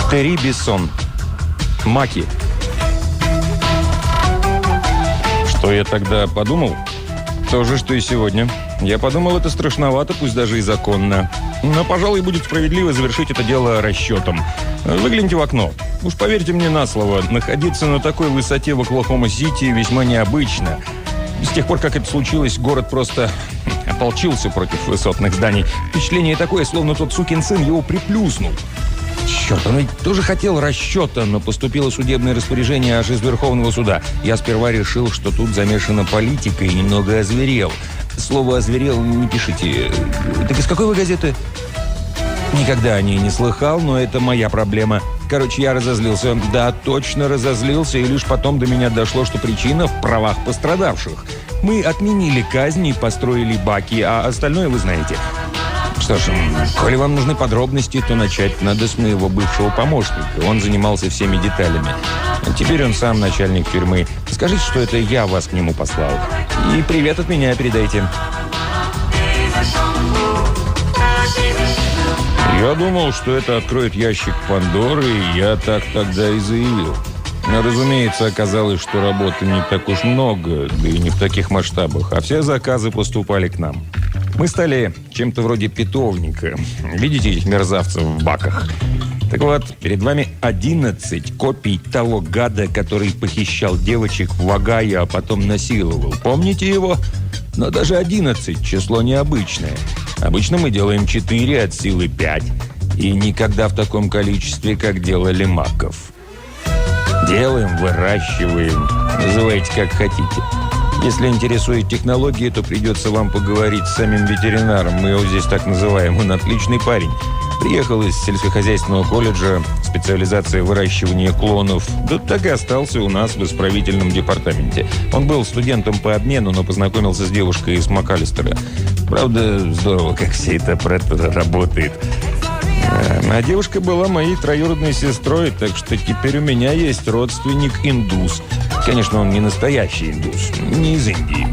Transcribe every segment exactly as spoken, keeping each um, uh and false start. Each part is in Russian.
Терри Бессон. Маки. Что я тогда подумал? То же, что и сегодня. Я подумал, это страшновато, пусть даже и законно. Но, пожалуй, будет справедливо завершить это дело расчетом. Выгляните в окно. Уж поверьте мне на слово, находиться на такой высоте в Оклахома-Сити весьма необычно. С тех пор, как это случилось, город просто ополчился против высотных зданий. Впечатление такое, словно тот сукин сын его приплюснул. Черт, он ведь тоже хотел расчета, но поступило судебное распоряжение аж из Верховного суда. Я сперва решил, что тут замешана политика, и немного озверел. Слово «озверел» не пишите. Так из какой вы газеты? Никогда о ней не слыхал, но это моя проблема. Короче, я разозлился. Да, точно разозлился, и лишь потом до меня дошло, что причина в правах пострадавших. Мы отменили казни, построили баки, а остальное вы знаете. Что ж, коли вам нужны подробности, то начать надо с моего бывшего помощника. Он занимался всеми деталями. Теперь он сам начальник фирмы. Скажите, что это я вас к нему послал. И привет от меня передайте. Я думал, что это откроет ящик Пандоры, и я так тогда и заявил. Но, разумеется, оказалось, что работы не так уж много, да и не в таких масштабах, а все заказы поступали к нам. Мы стали чем-то вроде питомника. Видите этих мерзавцев в баках? Так вот, перед вами одиннадцать копий того гада, который похищал девочек в Огайо, а потом насиловал. Помните его? Но даже одиннадцать – число необычное. Обычно мы делаем четыре, от силы пять. И никогда в таком количестве, как делали маков. Делаем, выращиваем, называйте как хотите. Если интересует технологии, то придется вам поговорить с самим ветеринаром. Мы его здесь так называем. Он отличный парень. Приехал из сельскохозяйственного колледжа, специализация выращивания клонов. Да так и остался у нас в исправительном департаменте. Он был студентом по обмену, но познакомился с девушкой из МакАлистера. Правда, здорово, как все это работает. А девушка была моей троюродной сестрой, так что теперь у меня есть родственник-индус. Конечно, он не настоящий индус, не из Индии.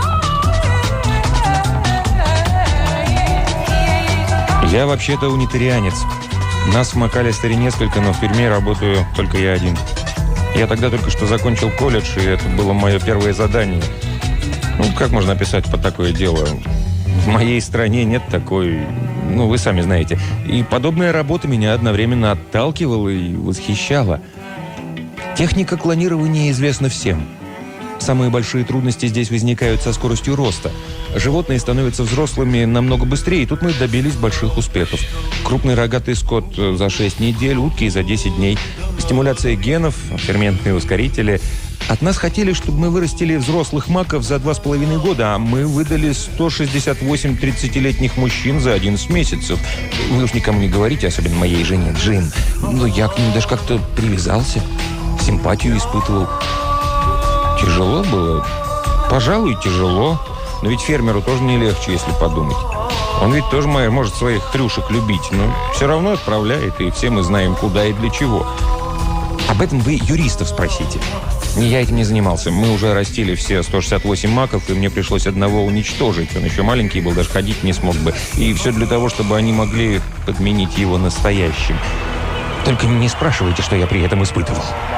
Я вообще-то унитарианец. Нас в МакАлистере несколько, но в фирме работаю только я один. Я тогда только что закончил колледж, и это было мое первое задание. Ну, как можно описать по такое дело? В моей стране нет такой... Ну, вы сами знаете. И подобная работа меня одновременно отталкивала и восхищала. Техника клонирования известна всем. Самые большие трудности здесь возникают со скоростью роста. Животные становятся взрослыми намного быстрее, и тут мы добились больших успехов. Крупный рогатый скот за шесть недель, утки за десять дней. Стимуляция генов, ферментные ускорители. От нас хотели, чтобы мы вырастили взрослых маков за два с половиной года, а мы выдали сто шестьдесят восемь тридцатилетних мужчин за одиннадцать месяцев. Вы уж никому не говорите, особенно моей жене Джин. Но я к ним даже как-то привязался, симпатию испытывал. Тяжело было? Пожалуй, тяжело. Но ведь фермеру тоже не легче, если подумать. Он ведь тоже может своих хрюшек любить, но все равно отправляет, и все мы знаем, куда и для чего. Об этом вы юристов спросите. Не я этим не занимался. Мы уже растили все сто шестьдесят восемь маков, и мне пришлось одного уничтожить. Он еще маленький был, даже ходить не смог бы. И все для того, чтобы они могли подменить его настоящим. Только не спрашивайте, что я при этом испытывал.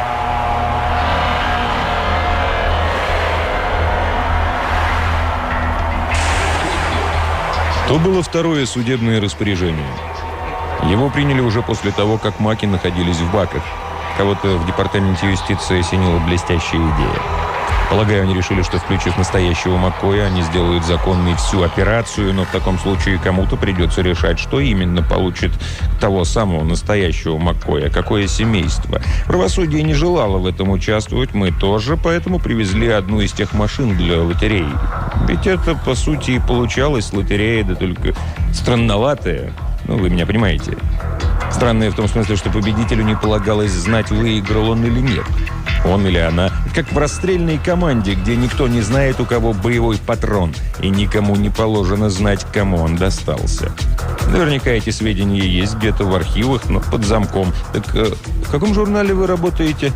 То было второе судебное распоряжение. Его приняли уже после того, как маки находились в баках. Кого-то в департаменте юстиции осенила блестящая идея. Полагаю, они решили, что, включив настоящего Маккоя, они сделают законной всю операцию, но в таком случае кому-то придется решать, что именно получит того самого настоящего Маккоя, какое семейство. Правосудие не желало в этом участвовать, мы тоже, поэтому привезли одну из тех машин для лотереи. Ведь это, по сути, и получалось лотерея, да только странноватая. Ну, вы меня понимаете. Странное в том смысле, что победителю не полагалось знать, выиграл он или нет. Он или она. Как в расстрельной команде, где никто не знает, у кого боевой патрон, и никому не положено знать, кому он достался. Наверняка эти сведения есть где-то в архивах, но под замком. Так э, в каком журнале вы работаете?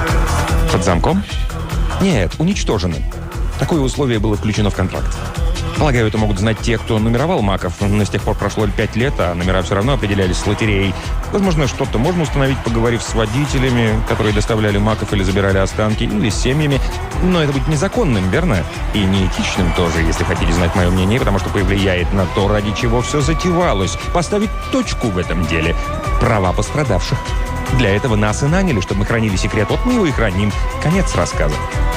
Под замком? Нет, уничтожены. Такое условие было включено в контракт. Полагаю, это могут знать те, кто нумеровал маков, но с тех пор прошло пять лет, а номера все равно определялись с лотереей. Возможно, что-то можно установить, поговорив с водителями, которые доставляли маков или забирали останки, или с семьями. Но это будет незаконным, верно? И неэтичным тоже, если хотите знать мое мнение, потому что повлияет на то, ради чего все затевалось. Поставить точку в этом деле. Права пострадавших. Для этого нас и наняли, чтобы мы хранили секрет. Вот мы его и храним. Конец рассказа.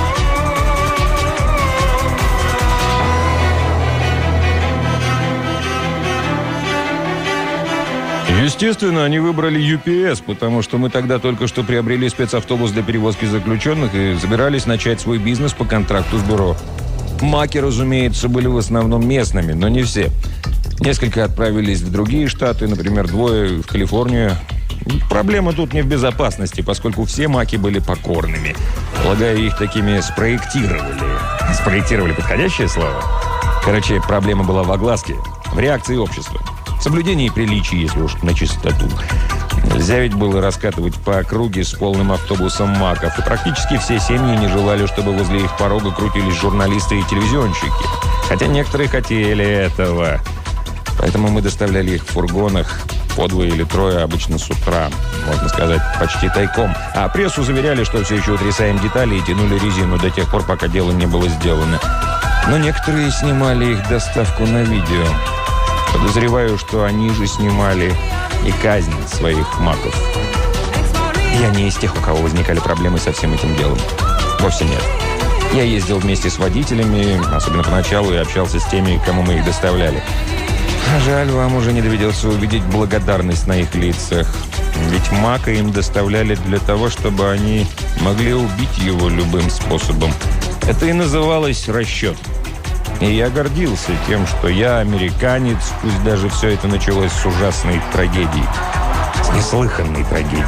Естественно, они выбрали ю пи эс, потому что мы тогда только что приобрели спецавтобус для перевозки заключенных и собирались начать свой бизнес по контракту с бюро. Маки, разумеется, были в основном местными, но не все. Несколько отправились в другие штаты, например, двое в Калифорнию. Проблема тут не в безопасности, поскольку все маки были покорными. Полагаю, их такими спроектировали. Спроектировали — подходящее слово? Короче, проблема была в огласке, в реакции общества. Соблюдение приличий, если уж на чистоту. Нельзя ведь было раскатывать по округе с полным автобусом маков. И практически все семьи не желали, чтобы возле их порога крутились журналисты и телевизионщики. Хотя некоторые хотели этого. Поэтому мы доставляли их в фургонах по двое или трое, обычно с утра. Можно сказать, почти тайком. А прессу заверяли, что все еще утрясаем детали и тянули резину до тех пор, пока дело не было сделано. Но некоторые снимали их доставку на видео. Подозреваю, что они же снимали и казнь своих маков. Я не из тех, у кого возникали проблемы со всем этим делом. Вовсе нет. Я ездил вместе с водителями, особенно поначалу, и общался с теми, кому мы их доставляли. Жаль, вам уже не доведется увидеть благодарность на их лицах. Ведь мака им доставляли для того, чтобы они могли убить его любым способом. Это и называлось расчет. И я гордился тем, что я американец, пусть даже все это началось с ужасной трагедии. С неслыханной трагедии.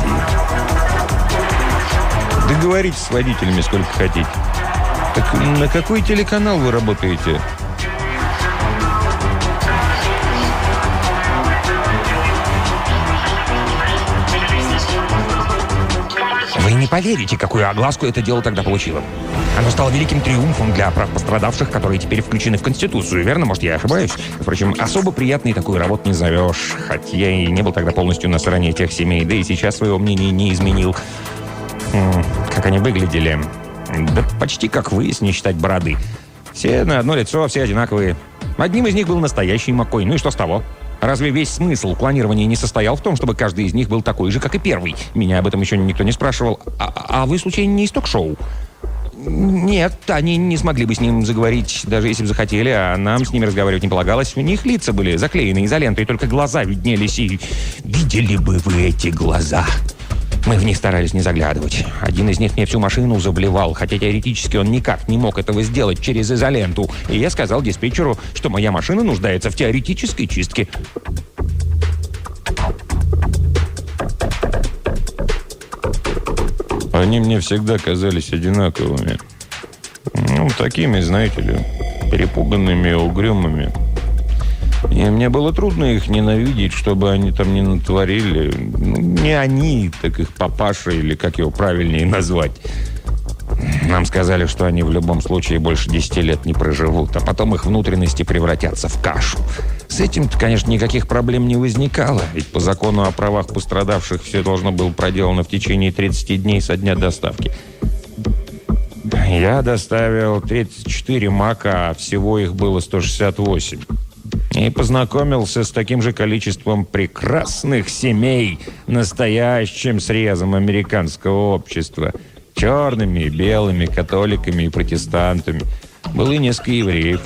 Договоритесь с водителями сколько хотите. Так на какой телеканал вы работаете? Вы не поверите, какую огласку это дело тогда получило. Оно стало великим триумфом для прав пострадавших, которые теперь включены в Конституцию, верно? Может, я ошибаюсь? Впрочем, особо приятной такую работу не зовешь. Хоть я и не был тогда полностью на стороне тех семей, да и сейчас своего мнения не изменил. М-м, как они выглядели? Да почти как вы, если не считать бороды. Все на одно лицо, все одинаковые. Одним из них был настоящий Маккой. Ну и что с того? Разве весь смысл клонирования не состоял в том, чтобы каждый из них был такой же, как и первый? Меня об этом еще никто не спрашивал. А, а вы, случайно, не из ток-шоу? Нет, они не смогли бы с ним заговорить, даже если бы захотели, а нам с ними разговаривать не полагалось. У них лица были заклеены изолентой, только глаза виднелись, и видели бы вы эти глаза. Мы в них старались не заглядывать. Один из них мне всю машину заблевал, хотя теоретически он никак не мог этого сделать через изоленту. И я сказал диспетчеру, что моя машина нуждается в теоретической чистке. Они мне всегда казались одинаковыми. Ну, такими, знаете ли, перепуганными, угрюмыми. И мне было трудно их ненавидеть, чтобы они там не натворили. Ну, не они, так их папаша, или как его правильнее назвать. Нам сказали, что они в любом случае больше десяти лет не проживут, а потом их внутренности превратятся в кашу. С этим-то, конечно, никаких проблем не возникало, ведь по закону о правах пострадавших все должно было проделано в течение тридцати дней со дня доставки. Я доставил тридцать четыре мака, а всего их было сто шестьдесят восемь. И познакомился с таким же количеством прекрасных семей, настоящим срезом американского общества. Черными, белыми, католиками и протестантами. Было и несколько евреев.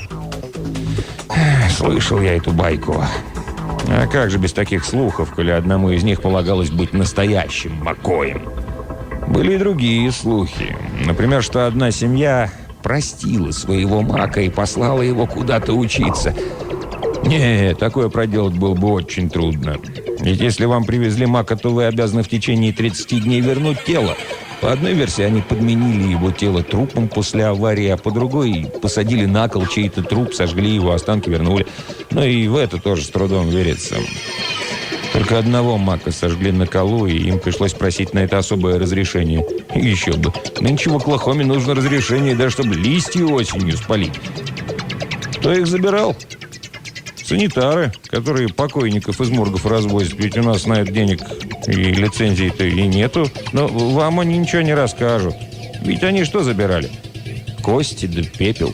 Слышал я эту байку. А как же без таких слухов, коли одному из них полагалось быть настоящим Маккоем? Были и другие слухи. Например, что одна семья простила своего мака и послала его куда-то учиться. Не, такое проделать было бы очень трудно. Ведь если вам привезли мака, то вы обязаны в течение тридцати дней вернуть тело. По одной версии, они подменили его тело трупом после аварии, а по другой посадили на кол чей-то труп, сожгли его, останки вернули. Но и в это тоже с трудом верится. Только одного мака сожгли на колу, и им пришлось просить на это особое разрешение. И еще бы. Нынче в Оклахоме нужно разрешение, даже чтобы листья осенью спалить. Кто их забирал? Санитары, которые покойников из моргов развозят. Ведь у нас на это денег и лицензии-то и нету. Но вам они ничего не расскажут. Ведь они что забирали? Кости да пепел.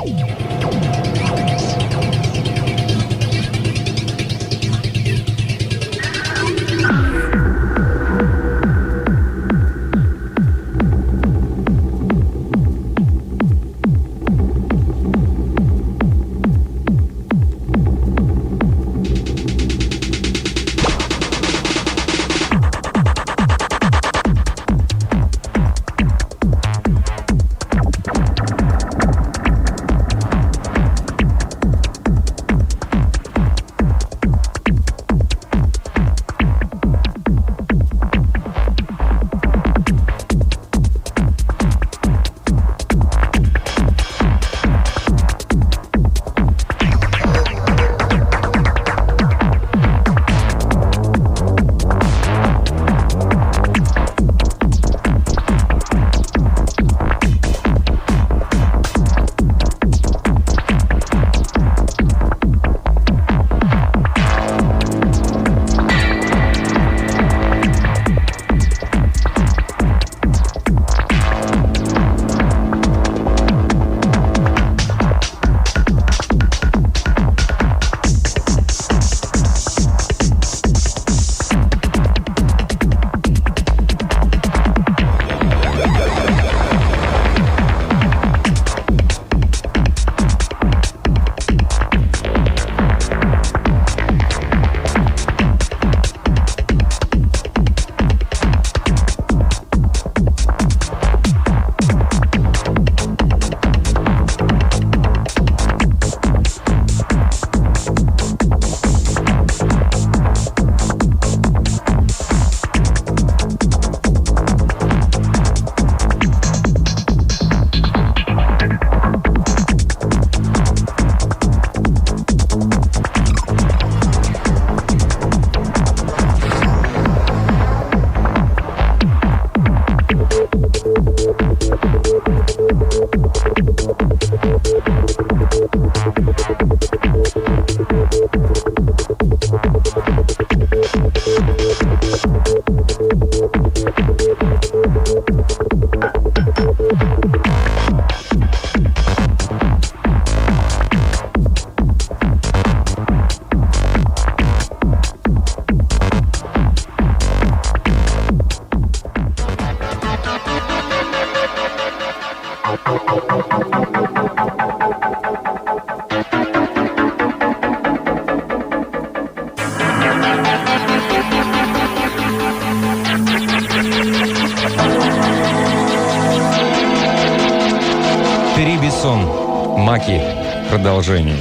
Маки. Продолжение.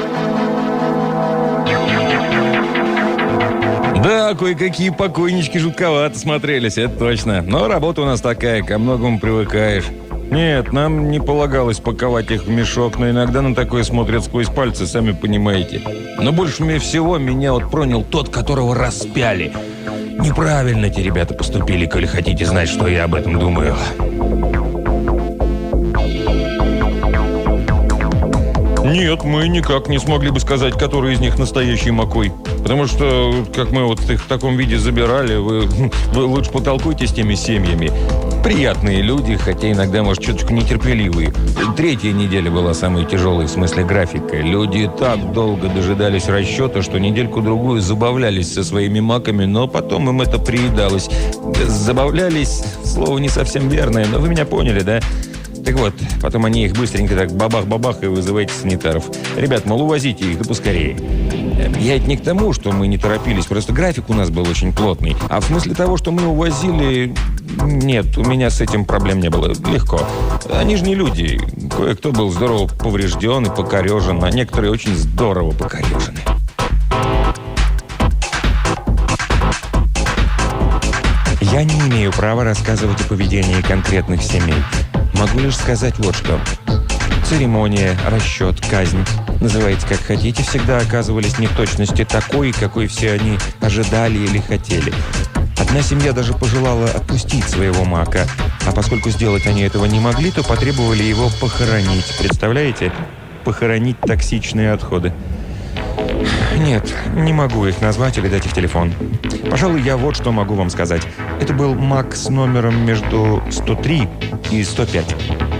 Да, кое-какие покойнички жутковато смотрелись, это точно. Но работа у нас такая, ко многому привыкаешь. Нет, нам не полагалось паковать их в мешок, но иногда на такое смотрят сквозь пальцы, сами понимаете. Но больше всего меня вот пронял тот, которого распяли. Неправильно эти ребята поступили, коли хотите знать, что я об этом думаю. Нет, мы никак не смогли бы сказать, который из них настоящий Макой. Потому что, как мы вот их в таком виде забирали, вы, вы лучше потолкуйте с теми семьями. Приятные люди, хотя иногда, может, чуточку нетерпеливые. Третья неделя была самой тяжелой в смысле графика. Люди так долго дожидались расчета, что недельку-другую забавлялись со своими маками, но потом им это приедалось. Забавлялись, слово не совсем верное, но вы меня поняли, да? Так вот, потом они их быстренько так бабах-бабах и вызывайте санитаров. Ребят, мол, увозите их, да поскорее. Я это не к тому, что мы не торопились, просто график у нас был очень плотный. А в смысле того, что мы увозили... Нет, у меня с этим проблем не было. Легко. Они же не люди. Кое-кто был здорово поврежден и покорежен, а некоторые очень здорово покорежены. Я не имею права рассказывать о поведении конкретных семей. Могу лишь сказать вот что. Церемония, расчет, казнь, называйте как хотите, всегда оказывались не в точности такой, какой все они ожидали или хотели. Одна семья даже пожелала отпустить своего мака, а поскольку сделать они этого не могли, то потребовали его похоронить. Представляете? похоронить токсичные отходы. Нет, не могу их назвать или дать их телефон. Пожалуй, я вот что могу вам сказать. Это был Мак с номером между сто три и сто пять.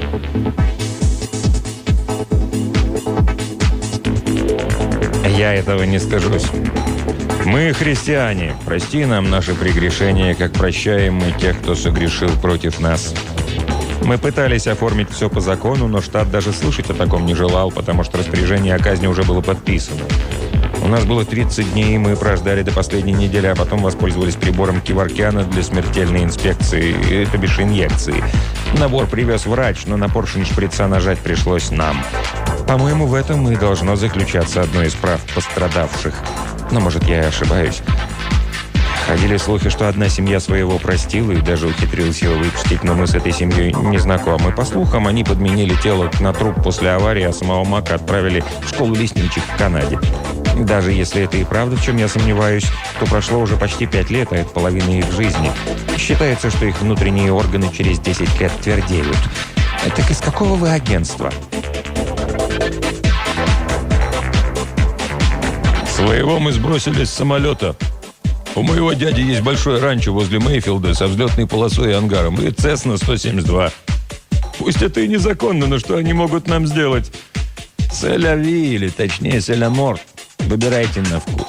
Я этого не стыжусь. Мы христиане. Прости нам наши прегрешения, как прощаем мы тех, кто согрешил против нас. Мы пытались оформить все по закону, но штат даже слышать о таком не желал, потому что распоряжение о казни уже было подписано. У нас было тридцать дней, мы прождали до последней недели, а потом воспользовались прибором Киваркяна для смертельной инспекции, то бишь инъекции. Набор привез врач, но на поршень шприца нажать пришлось нам. По-моему, в этом и должно заключаться одно из прав пострадавших. Но, может, я и ошибаюсь. Ходили слухи, что одна семья своего простила и даже ухитрилась его выпустить, но мы с этой семьей не знакомы. По слухам, они подменили тело на труп после аварии, а самого Мака отправили в школу лесничек в Канаде. Даже если это и правда, в чем я сомневаюсь, то прошло уже почти пять лет, а это половина их жизни. Считается, что их внутренние органы через десять лет твердеют. Так из какого вы агентства? Своего мы сбросили с самолета. У моего дяди есть большое ранчо возле Мейфилда со взлетной полосой и ангаром, и Цесна сто семьдесят два. Пусть это и незаконно, но что они могут нам сделать? Селяви, или точнее селяморт. Выбирайте на вкус.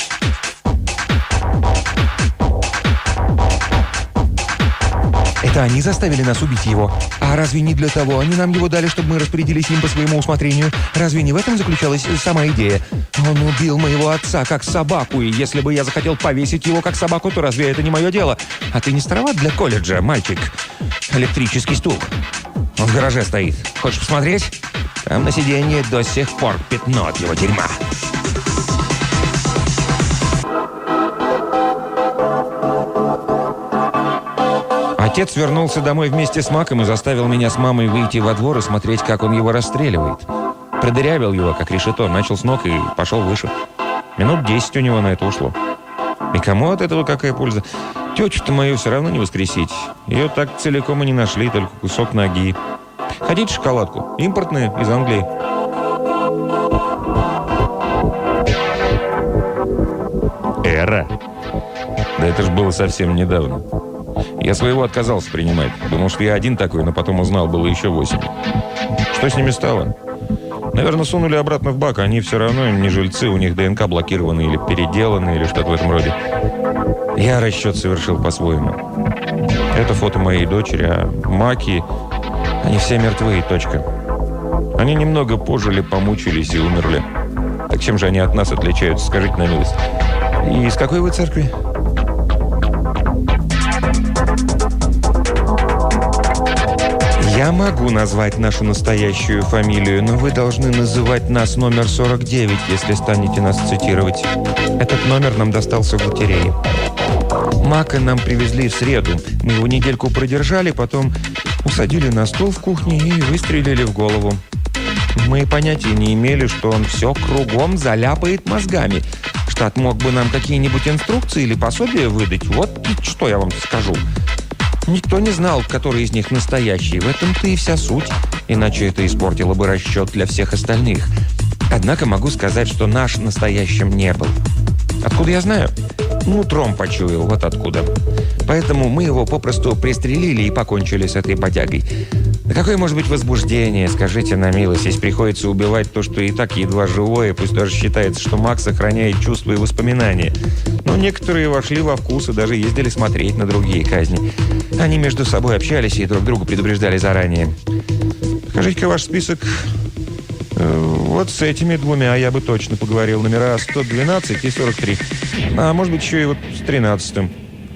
Это они заставили нас убить его. А разве не для того они нам его дали, чтобы мы распорядились им по своему усмотрению? Разве не в этом заключалась сама идея? Он убил моего отца как собаку, и если бы я захотел повесить его как собаку, то разве это не мое дело? А ты не староват для колледжа, мальчик? Электрический стул. Он в гараже стоит. Хочешь посмотреть? Там на сиденье до сих пор пятно от его дерьма. Отец вернулся домой вместе с Маком и заставил меня с мамой выйти во двор и смотреть, как он его расстреливает. Продырявил его, как решето, начал с ног и пошел выше. Минут десять у него на это ушло. И кому от этого какая польза? Тетю-то мою все равно не воскресить. Ее так целиком и не нашли, только кусок ноги. Хотите шоколадку? Импортная, из Англии. Эра? Да это ж было совсем недавно. Я своего отказался принимать. Думал, что я один такой, но потом узнал, было еще восемь. Что с ними стало? Наверное, сунули обратно в бак. Они все равно не жильцы, у них ДНК блокированы или переделаны, или что-то в этом роде. Я расчет совершил по-своему. Это фото моей дочери, а Маки, они все мертвые, точка. Они немного пожили, помучились и умерли. Так чем же они от нас отличаются, скажите на милость? И из какой вы церкви? Я могу назвать нашу настоящую фамилию, но вы должны называть нас номер сорок девять, если станете нас цитировать. Этот номер нам достался в лотерее. Мака нам привезли в среду. Мы его недельку продержали, потом усадили на стол в кухне и выстрелили в голову. Мы понятия не имели, что он все кругом заляпает мозгами. Штат мог бы нам какие-нибудь инструкции или пособия выдать. Вот что я вам скажу. Никто не знал, который из них настоящий. В этом-то и вся суть. Иначе это испортило бы расчет для всех остальных. Однако могу сказать, что наш настоящим не был. Откуда я знаю? Нутром почуял, вот откуда. Поэтому мы его попросту пристрелили и покончили с этой бодягой. Да какое может быть возбуждение, скажите на милость, если приходится убивать то, что и так едва живое, пусть даже считается, что Макс сохраняет чувства и воспоминания. Но некоторые вошли во вкус и даже ездили смотреть на другие казни. Они между собой общались и друг друга предупреждали заранее. Покажите-ка ваш список. Вот с этими двумя я бы точно поговорил. Номера сто двенадцать и сорок три. А может быть, еще и вот с тринадцатым.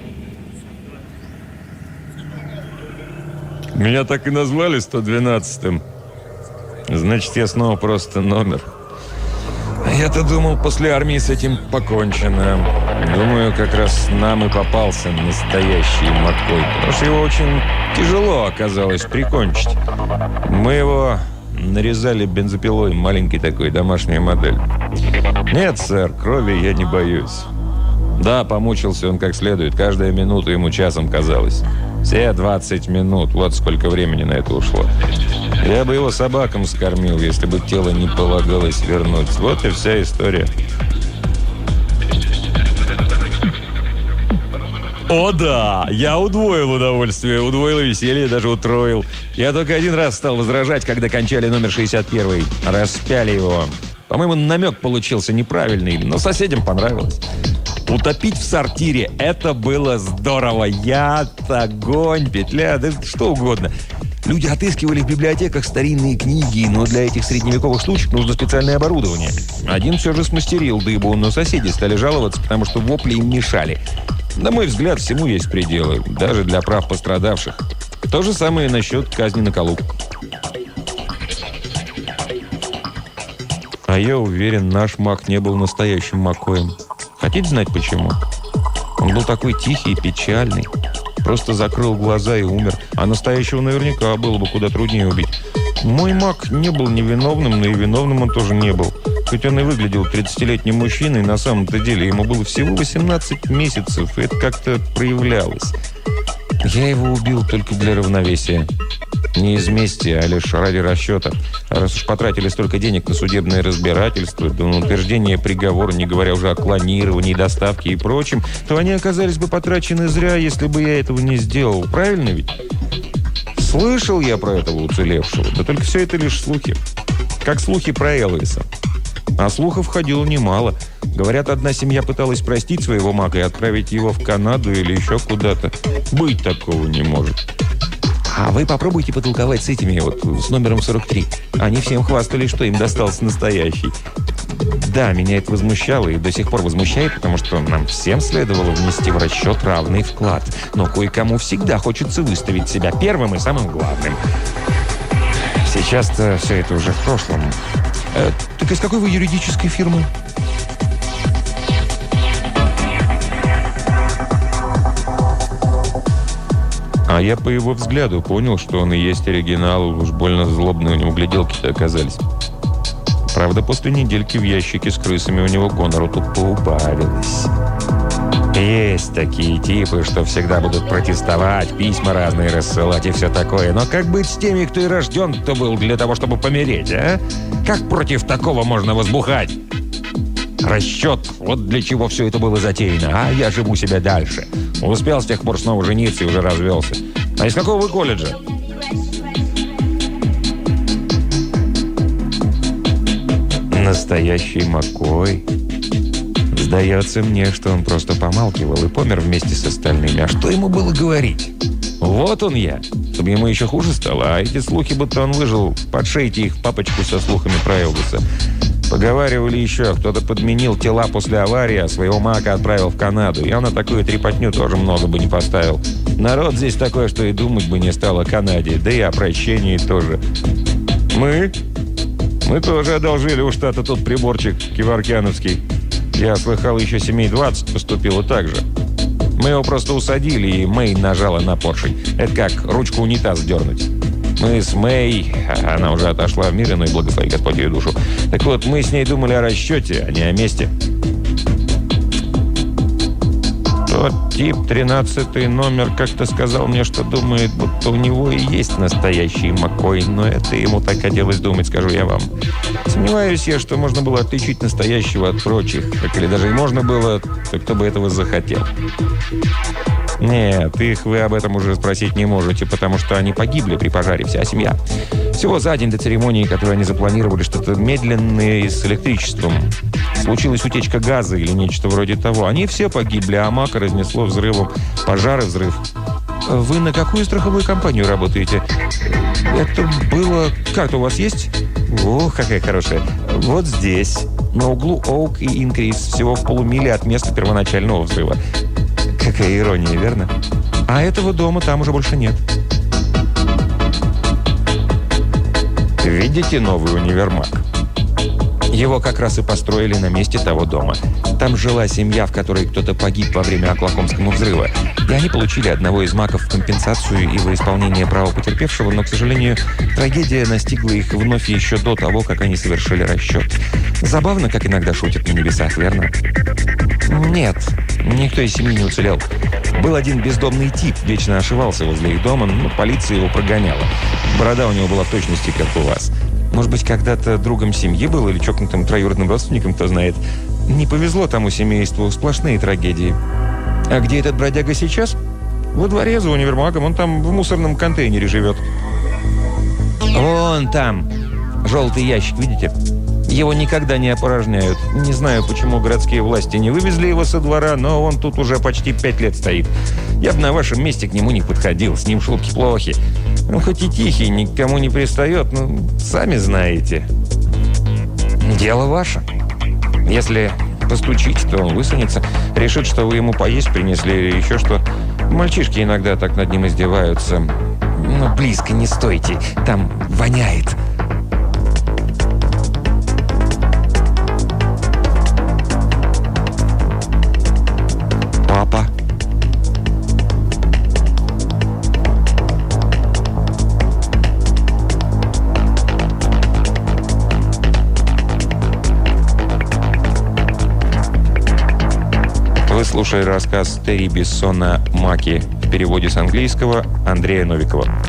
Меня так и назвали сто двенадцатым. Значит, я снова просто номер. А я-то думал, после армии с этим покончено. Думаю, как раз нам и попался настоящий Маккой. Потому что его очень тяжело оказалось прикончить. Мы его нарезали бензопилой, маленький такой, домашняя модель. Нет, сэр, крови я не боюсь. Да, помучился он как следует. Каждая минута ему часом казалась. Все двадцать минут. Вот сколько времени на это ушло. Я бы его собакам скормил, если бы тело не полагалось вернуть. Вот и вся история. О да, я удвоил удовольствие, удвоил веселье, даже утроил. Я только один раз стал возражать, когда кончали номер шестьдесят один. Распяли его. По-моему, намек получился неправильный, но соседям понравилось. Утопить в сортире – это было здорово. Яд, огонь, петля, да что угодно. Люди отыскивали в библиотеках старинные книги, но для этих средневековых штучек нужно специальное оборудование. Один все же смастерил дыбу, но соседи стали жаловаться, потому что вопли им мешали. На мой взгляд, всему есть пределы, даже для прав пострадавших. То же самое и насчет казни на колу. А я уверен, наш маг не был настоящим Макоем. Хотите знать почему? Он был такой тихий и печальный. Просто закрыл глаза и умер. А настоящего наверняка было бы куда труднее убить. Мой маг не был невиновным, но и виновным он тоже не был. Хоть он и выглядел тридцатилетним мужчиной, на самом-то деле ему было всего восемнадцать месяцев, и это как-то проявлялось. Я его убил только для равновесия. Не из мести, а лишь ради расчета. Раз уж потратили столько денег на судебное разбирательство, да на утверждение приговора, не говоря уже о клонировании, доставке и прочем, то они оказались бы потрачены зря, если бы я этого не сделал. Правильно ведь? Слышал я про этого уцелевшего, да только все это лишь слухи. Как слухи про Элвиса. А слухов ходило немало. Говорят, одна семья пыталась простить своего мага и отправить его в Канаду или еще куда-то. Быть такого не может. А вы попробуйте потолковать с этими, вот с номером сорок три. Они всем хвастались, что им достался настоящий. Да, меня это возмущало и до сих пор возмущает, потому что нам всем следовало внести в расчет равный вклад. Но кое-кому всегда хочется выставить себя первым и самым главным. Сейчас-то все это уже в прошлом. Э, так из какой вы юридической фирмы? А я по его взгляду понял, что он и есть оригинал. Уж больно злобные у него гляделки-то оказались. Правда, после недельки в ящике с крысами у него гонору тут поубавилось. Есть такие типы, что всегда будут протестовать, письма разные рассылать и все такое. Но как быть с теми, кто и рожден-то был для того, чтобы помереть, а? Как против такого можно возбухать? Расчет, вот для чего все это было затеяно. А я живу себе дальше. Успел с тех пор снова жениться и уже развелся. А из какого вы колледжа? Настоящий Маккой. Сдается мне, что он просто помалкивал и помер вместе с остальными. А что ему было говорить? Вот он я. Чтобы ему еще хуже стало. А эти слухи, будто он выжил, подшейте их в папочку со слухами про Элвиса. Поговаривали еще, кто-то подменил тела после аварии, а своего мака отправил в Канаду. Я на такую трепотню тоже много бы не поставил. Народ здесь такой, что и думать бы не стал о Канаде. Да и о прощении тоже. Мы? Мы тоже одолжили у штата тот приборчик киворкяновский. Я слыхал, еще семей двадцать поступило так же. Мы его просто усадили, и Мэй нажала на поршень. Это как ручку унитаз дернуть. Мы с Мэй, она уже отошла в мир, но и благослови Господь ее душу. Так вот, мы с ней думали о расчете, а не о месте. Тот тип, тринадцатый номер, как-то сказал мне, что думает, будто у него и есть настоящий Маккой, но это ему так хотелось думать, скажу я вам. Сомневаюсь я, что можно было отличить настоящего от прочих. Так или даже и можно было, то кто бы этого захотел. Нет, их вы об этом уже спросить не можете, потому что они погибли при пожаре, вся семья. Всего за день до церемонии, которую они запланировали, что-то медленное и с электричеством. Случилась утечка газа или нечто вроде того. Они все погибли, а Мака разнесло взрывом. Пожар и взрыв. Вы на какую страховую компанию работаете? Это было... Карта у вас есть? Ох, какая хорошая. Вот здесь, на углу Оук и Инкрис, всего в полумиле от места первоначального взрыва. Какая ирония, верно? А этого дома там уже больше нет. Видите новый универмаг? Его как раз и построили на месте того дома. Там жила семья, в которой кто-то погиб во время Оклахомского взрыва. И они получили одного из маков в компенсацию и во исполнение права потерпевшего, но, к сожалению, трагедия настигла их вновь еще до того, как они совершили расчет. Забавно, как иногда шутят на небесах, верно? Нет, никто из семьи не уцелел. Был один бездомный тип, вечно ошивался возле их дома, но полиция его прогоняла. Борода у него была в точности, как у вас. Может быть, когда-то другом семьи был или чокнутым троюродным родственником, кто знает. Не повезло тому семейству, сплошные трагедии. А где этот бродяга сейчас? Во дворе за универмагом, он там в мусорном контейнере живет. Вон там, желтый ящик, видите? Его никогда не опорожняют. Не знаю, почему городские власти не вывезли его со двора, но он тут уже почти пять лет стоит. Я бы на вашем месте к нему не подходил, с ним шутки плохи. Ну, хоть и тихий, никому не пристает, ну, сами знаете. Дело ваше. Если постучить, то он высунется, решит, что вы ему поесть принесли или еще что. Мальчишки иногда так над ним издеваются. Но близко не стойте, там воняет. Папа. Вы слушали рассказ Терри Бессона «Маки» в переводе с английского Андрея Новикова.